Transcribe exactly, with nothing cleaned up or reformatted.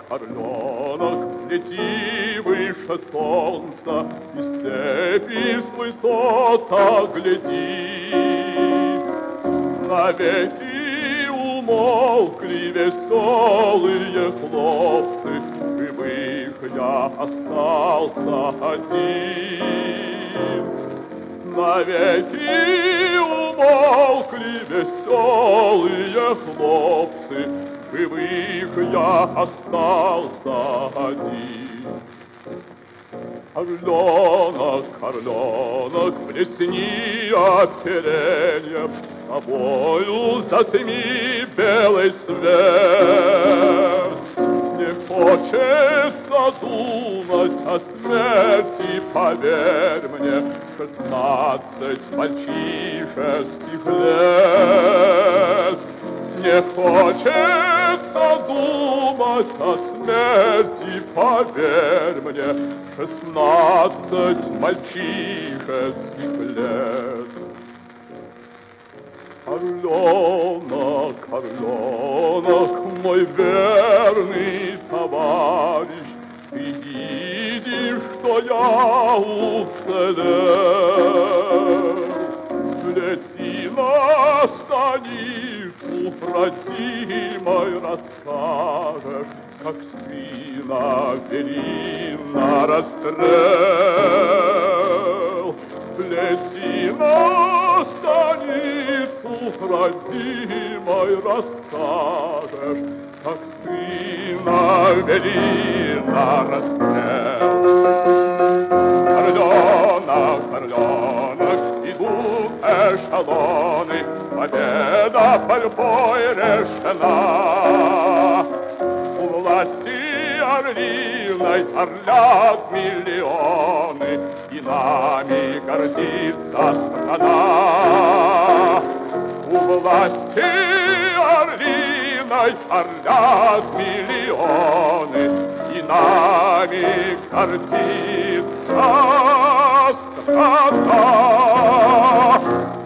орленок, лети выше солнца, и степи с высота гляди. Навеки умолкли веселые хлопцы, живых я остался один. Навеки умолкли веселые хлопцы, живых я остался один. Орленок, орленок, плесни опереньем, тобою затми белый свет. Не хочется думать о смерти, поверь мне, шестнадцать мальчишеских лет. Не хочется думать о смерти, поверь мне, шестнадцать мальчишеских лет. Орленок, орленок, мой верный товарищ, ты видишь, что я уцелел. Лети на станицу, родимой расскажешь, как сына вели на расстрел. Лети на станицу, родимой расскажешь, как сына вели на расстрел. Орленок, орленок, идут эшелоны, победа борьбой решена. У власти орлиной орлят миллионы, и нами гордится страна. У власти орлиной орлят миллионы, и нами гордится страна.